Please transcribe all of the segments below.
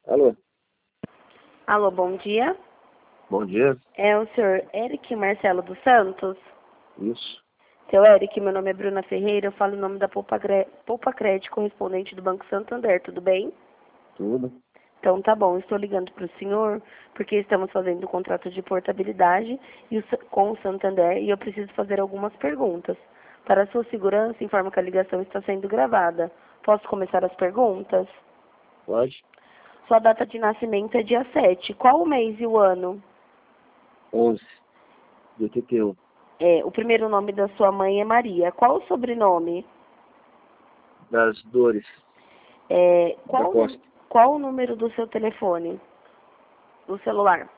Alô, Alô, bom dia. bom dia. É o senhor Eric Marcelo dos Santos? Isso, Seu Eric, meu nome é Bruna Ferreira, eu falo em nome da Poupa Crédito, correspondente do Banco Santander, tudo bem? tudo. Então tá bom, estou ligando para o senhor porque estamos fazendo o contrato de portabilidade com o Santander e eu preciso fazer algumas perguntas. Para sua segurança, informo que a ligação está sendo gravada. Posso começar as perguntas? Pode? Sua data de nascimento é dia 7. Qual o mês e o ano? 11 de 81. O primeiro nome da sua mãe é Maria. Qual o sobrenome? Das dores É, da qual, Costa. qual o número do seu telefone? Do celular?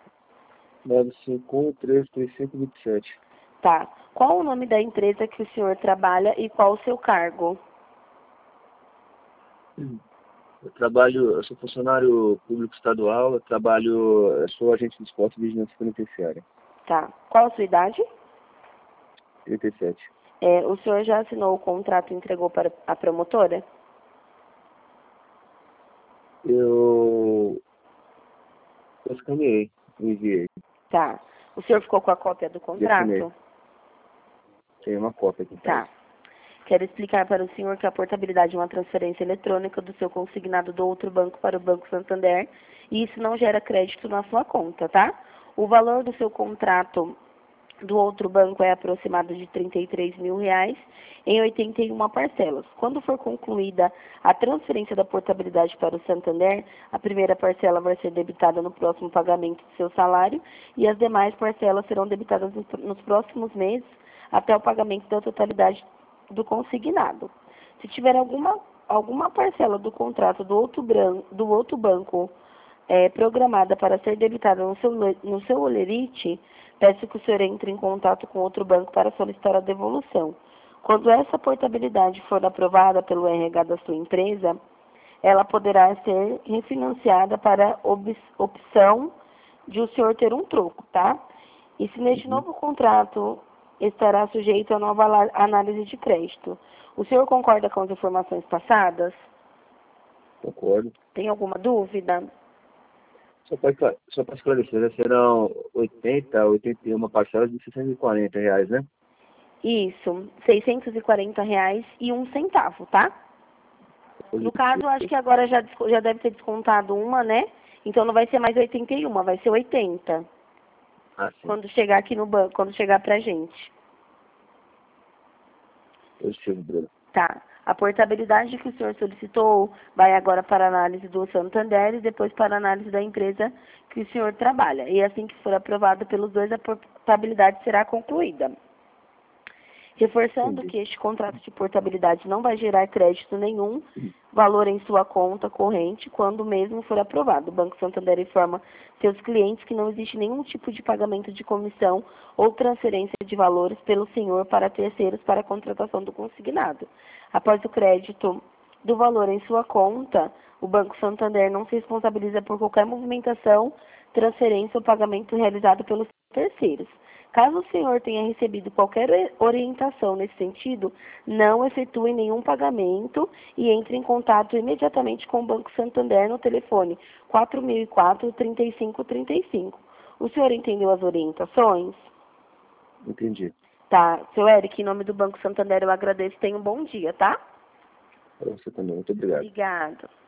951-335-27. Tá. Qual o nome da empresa que o senhor trabalha e qual o seu cargo? Eu sou funcionário público estadual, eu sou agente de esporte e vigilância penitenciária. Tá. Qual a sua idade? 37. O senhor já assinou o contrato e entregou para a promotora? Eu escaneei, enviei Tá. O senhor ficou com a cópia do e assinei. contrato? Tem uma cópia aqui em casa. Tá. Quero explicar para o senhor que a portabilidade é uma transferência eletrônica do seu consignado do outro banco para o Banco Santander e isso não gera crédito na sua conta, tá? O valor do seu contrato do outro banco é aproximado de R$ 33 mil em 81 parcelas. Quando for concluída a transferência da portabilidade para o Santander, a primeira parcela vai ser debitada no próximo pagamento do seu salário e as demais parcelas serão debitadas nos próximos meses até o pagamento da totalidade do consignado. Se tiver alguma parcela do contrato do outro banco programada para ser debitada no seu holerite, peço que o senhor entre em contato com outro banco para solicitar a devolução. Quando essa portabilidade for aprovada pelo RH da sua empresa, ela poderá ser refinanciada para opção de o senhor ter um troco, tá? E se neste novo contrato estará sujeito a nova análise de crédito. O senhor concorda com as informações passadas? Concordo. Tem alguma dúvida? Só para esclarecer, serão 81 parcelas de R$ 640, né? Isso, R$ 640 e um centavo, tá? No caso, acho que agora já deve ter descontado uma, né? Então não vai ser mais 81, vai ser 80. Ah, sim. Quando chegar aqui no banco, quando chegar pra gente. Positivo, Bruno. Tá. A portabilidade que o senhor solicitou vai agora para a análise do Santander e depois para a análise da empresa que o senhor trabalha. E assim que for aprovado pelos dois, a portabilidade será concluída. Reforçando Entendi. que este contrato de portabilidade não vai gerar crédito nenhum, valor em sua conta corrente, quando mesmo for aprovado. O Banco Santander informa seus clientes que não existe nenhum tipo de pagamento de comissão ou transferência de valores pelo senhor para terceiros para a contratação do consignado. Após o crédito do valor em sua conta, o Banco Santander não se responsabiliza por qualquer movimentação, transferência ou pagamento realizado pelos terceiros. Caso o senhor tenha recebido qualquer orientação nesse sentido, não efetue nenhum pagamento e entre em contato imediatamente com o Banco Santander no telefone 4004-3535. O senhor entendeu as orientações? Entendi. Tá. Seu Eric, em nome do Banco Santander, eu agradeço. Tenha um bom dia, tá? Para você também. Muito obrigado. Obrigada.